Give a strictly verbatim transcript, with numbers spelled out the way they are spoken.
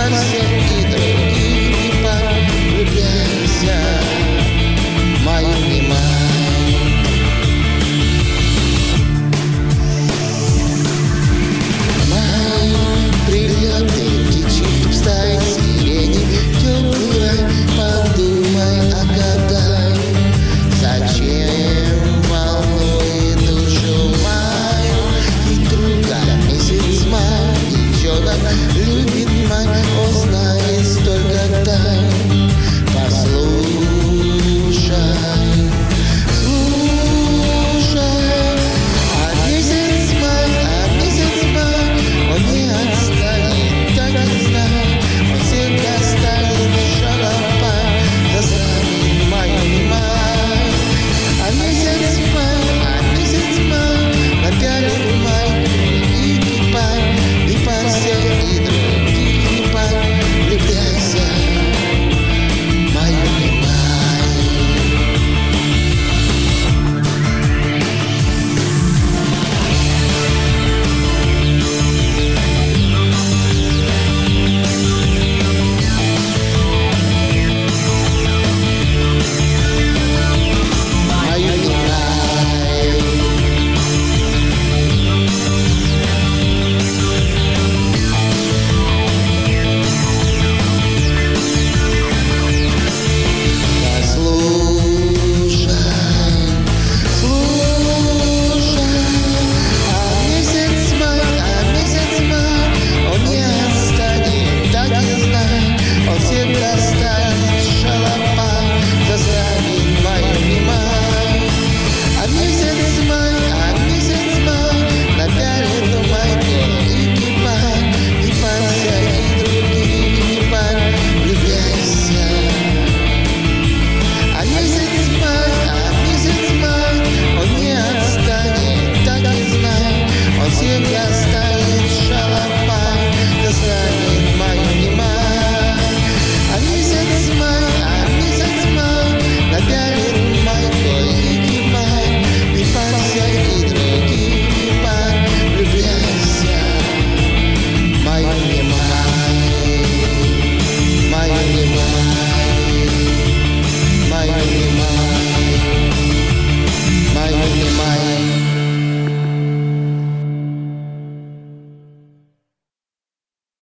парься и других не влюбляйся, мою внимание. Любит мать, он знает только дай. Послушай, слушай, а месяц май, а месяц май, он не отстанет, так и знай, он всегда станет шалопай, застанет мою май. А месяц май, а месяц май, напялит май, и кипай, и парься, и всегда